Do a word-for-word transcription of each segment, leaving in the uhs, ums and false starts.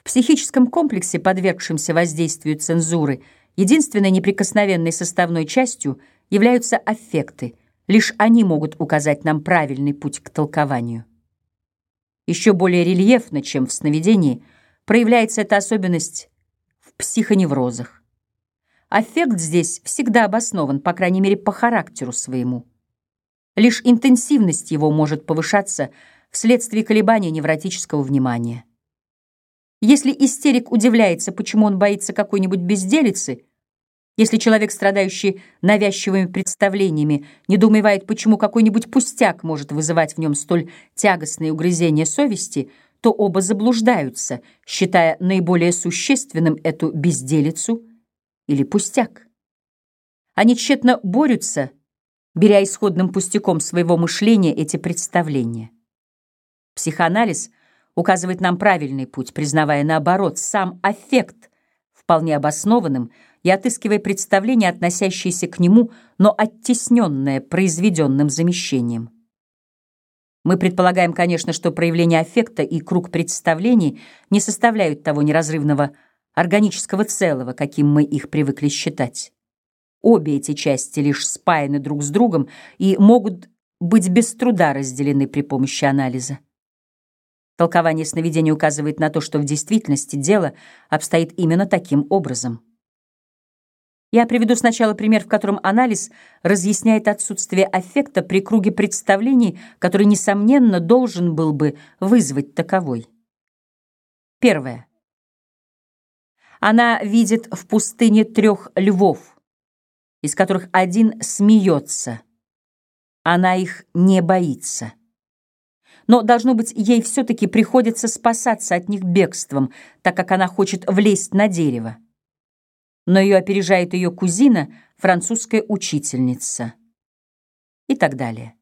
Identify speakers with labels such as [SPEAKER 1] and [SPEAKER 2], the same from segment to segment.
[SPEAKER 1] В психическом комплексе, подвергшемся воздействию цензуры, единственной неприкосновенной составной частью являются аффекты. Лишь они могут указать нам правильный путь к толкованию. Еще более рельефно, чем в сновидении, проявляется эта особенность в психоневрозах. Аффект здесь всегда обоснован, по крайней мере, по характеру своему. Лишь интенсивность его может повышаться вследствие колебания невротического внимания. Если истерик удивляется, почему он боится какой-нибудь безделицы, если человек, страдающий навязчивыми представлениями, недоумевает, почему какой-нибудь пустяк может вызывать в нем столь тягостные угрызения совести, то оба заблуждаются, считая наиболее существенным эту безделицу или пустяк. Они тщетно борются, беря исходным пустяком своего мышления эти представления. Психоанализ указывает нам правильный путь, признавая, наоборот, сам аффект вполне обоснованным и отыскивая представления, относящиеся к нему, но оттесненное произведенным замещением. Мы предполагаем, конечно, что проявление аффекта и круг представлений не составляют того неразрывного органического целого, каким мы их привыкли считать. Обе эти части лишь спаяны друг с другом и могут быть без труда разделены при помощи анализа. Толкование сновидений указывает на то, что в действительности дело обстоит именно таким образом. Я приведу сначала пример, в котором анализ разъясняет отсутствие аффекта при круге представлений, который, несомненно, должен был бы вызвать таковой. Первое. Она видит в пустыне трех львов, из которых один смеется. Она их не боится. Но, должно быть, ей все-таки приходится спасаться от них бегством, так как она хочет влезть на дерево. Но ее опережает ее кузина, французская учительница. И так далее.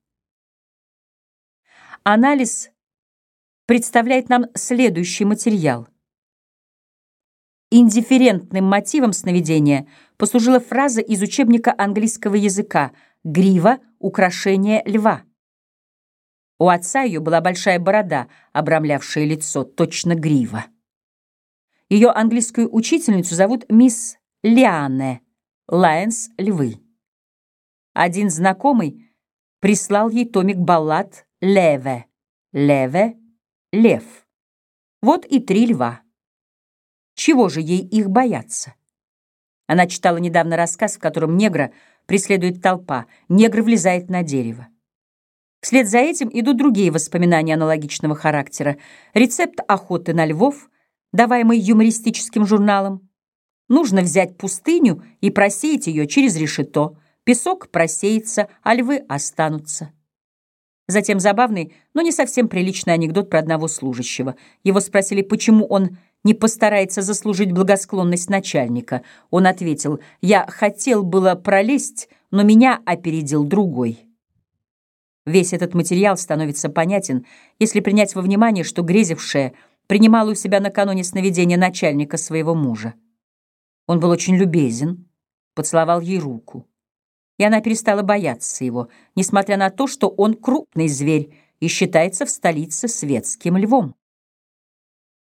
[SPEAKER 1] Анализ представляет нам следующий материал. Индифферентным мотивом сновидения послужила фраза из учебника английского языка «Грива — украшение льва». У отца ее была большая борода, обрамлявшая лицо, точно грива. Ее английскую учительницу зовут мисс Лиане, Лайонс — львы. Один знакомый прислал ей томик баллад Леве, Леве — лев. Вот и три льва. Чего же ей их бояться? Она читала недавно рассказ, в котором негра преследует толпа, негр влезает на дерево. Вслед за этим идут другие воспоминания аналогичного характера. Рецепт охоты на львов, даваемый юмористическим журналом. Нужно взять пустыню и просеять ее через решето. Песок просеется, а львы останутся. Затем забавный, но не совсем приличный анекдот про одного служащего. Его спросили, почему он не постарается заслужить благосклонность начальника. Он ответил: «Я хотел было пролезть, но меня опередил другой». Весь этот материал становится понятен, если принять во внимание, что грезившая принимала у себя накануне сновидения начальника своего мужа. Он был очень любезен, поцеловал ей руку, и она перестала бояться его, несмотря на то, что он крупный зверь и считается в столице светским львом.